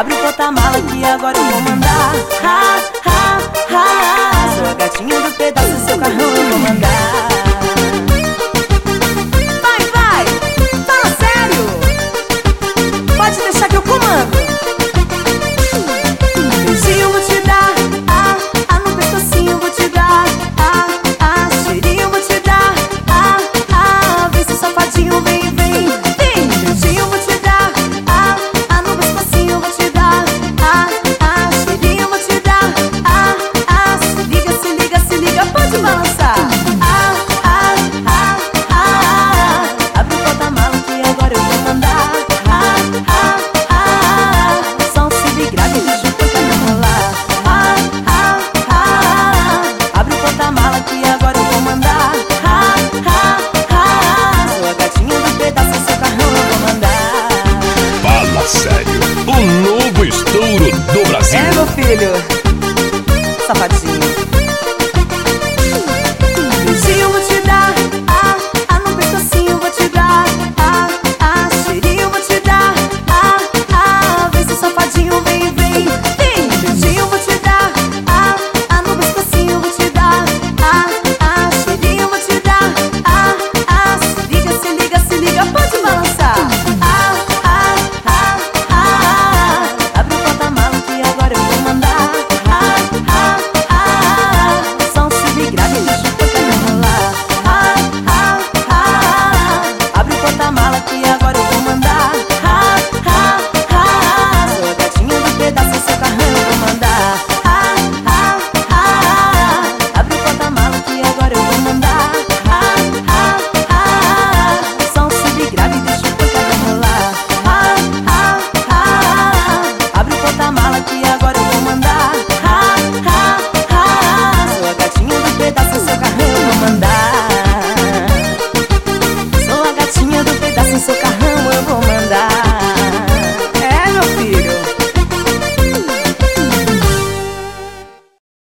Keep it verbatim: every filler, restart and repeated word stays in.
Abre o porta-mala que agora eu vou mandar. Ha, ha, ha. Sou a gatinha do pedaço, seu carrão eu vou mandar. Vai, vai, fala sério. Pode deixar que eu comando. Beijinho vou te dar, ah, ah, no pescocinho vou te dar, ah, ah, cheirinho vou te dar, ah, ah, vem seu safadinho, vem, vem, vem. Beijinho vou te dar, ah, ah, no pescocinho vou te dar, ah, ah, cheirinho vou te dar, ah, ah, se liga, se liga, se liga, pode balançar. Ah, ah, ah, ah, abre o porta-mala que agora eu vou mandar. Ah, ah, ah, só um sub grave de chupa que eu vou rolar. Ah, ah, ah, abre o porta-mala que agora eu vou mandar. Ah, ah, ah, sou a gatinha do pedaço, seu carrão eu vou mandar. Fala sério, o novo estouro do Brasil. É, meu filho, safadinho. Beijinho vou te dar, ah, ah, no pescocinho vou te dar, ah, ah, cheirinho vou te dar, ah, ah, vem seu safadinho, vem, vem, vem. Beijinho vou te dar, ah, ah, no pescocinho vou te dar, ah, ah, cheirinho vou te dar, ah, ah, se liga, se liga, se liga, pode balançar. Ah, ah, ah, ah, abre o porta-mala que agora eu vou mandar. Ah, ah, ah, só um sub grave de chupa que eu vou rolar. Ah, ah, ah, abre o porta-mala que agora eu vou